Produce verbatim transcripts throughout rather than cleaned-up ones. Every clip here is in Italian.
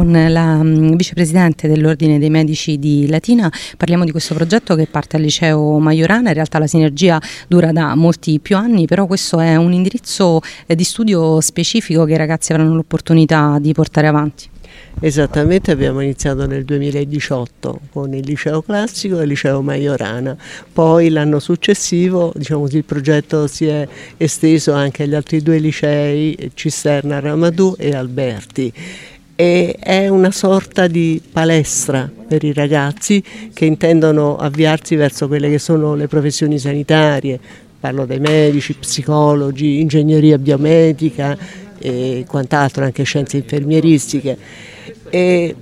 con la um, vicepresidente dell'Ordine dei Medici di Latina. Parliamo di questo progetto che parte al liceo Majorana. In realtà la sinergia dura da molti più anni, però questo è un indirizzo eh, di studio specifico che i ragazzi avranno l'opportunità di portare avanti. Esattamente, abbiamo iniziato nel duemiladiciotto con il liceo classico e il liceo Majorana, poi l'anno successivo diciamo così, il progetto si è esteso anche agli altri due licei, Cisterna, Ramadù e Alberti, e è una sorta di palestra per i ragazzi che intendono avviarsi verso quelle che sono le professioni sanitarie. Parlo dei medici, psicologi, ingegneria biomedica e quant'altro, anche scienze infermieristiche. E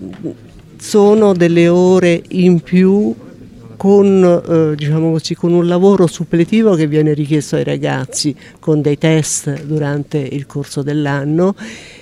sono delle ore in più con, eh, diciamo così, con un lavoro suppletivo che viene richiesto ai ragazzi, con dei test durante il corso dell'anno,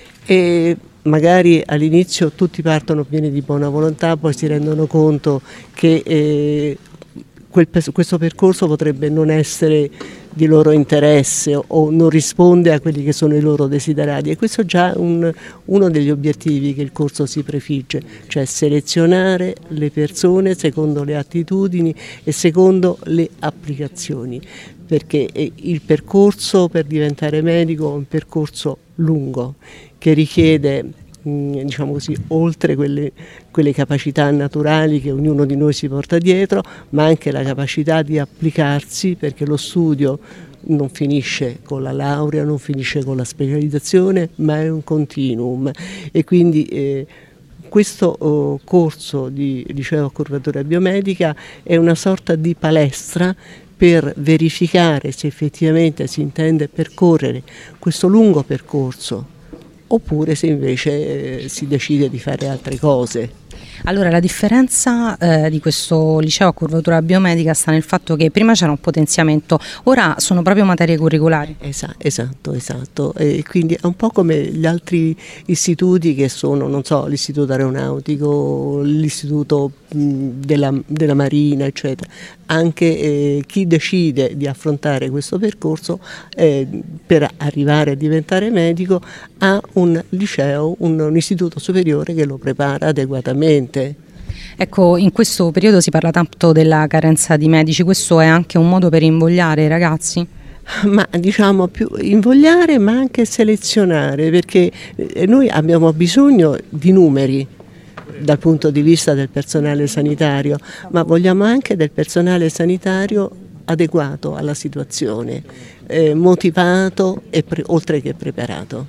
e magari all'inizio tutti partono pieni di buona volontà, poi si rendono conto che eh, quel, questo percorso potrebbe non essere di loro interesse o non risponde a quelli che sono i loro desiderati, e questo è già un, uno degli obiettivi che il corso si prefigge, cioè selezionare le persone secondo le attitudini e secondo le applicazioni, perché il percorso per diventare medico è un percorso lungo che richiede, diciamo così, oltre quelle, quelle capacità naturali che ognuno di noi si porta dietro, ma anche la capacità di applicarsi, perché lo studio non finisce con la laurea, non finisce con la specializzazione, ma è un continuum, e quindi eh, questo oh, corso di liceo a curvatura biomedica è una sorta di palestra per verificare se effettivamente si intende percorrere questo lungo percorso oppure se invece eh, si decide di fare altre cose. Allora, la differenza eh, di questo liceo a curvatura biomedica sta nel fatto che prima c'era un potenziamento, ora sono proprio materie curricolari. Esa, esatto, esatto. E quindi è un po' come gli altri istituti che sono, non so, l'istituto aeronautico, l'istituto della, della Marina, eccetera. Anche eh, chi decide di affrontare questo percorso eh, per arrivare a diventare medico ha un liceo, un, un istituto superiore che lo prepara adeguatamente. Ecco, in questo periodo si parla tanto della carenza di medici, questo è anche un modo per invogliare i ragazzi? Ma diciamo più invogliare, ma anche selezionare, perché noi abbiamo bisogno di numeri dal punto di vista del personale sanitario, ma vogliamo anche del personale sanitario adeguato alla situazione, eh, motivato e pre- oltre che preparato.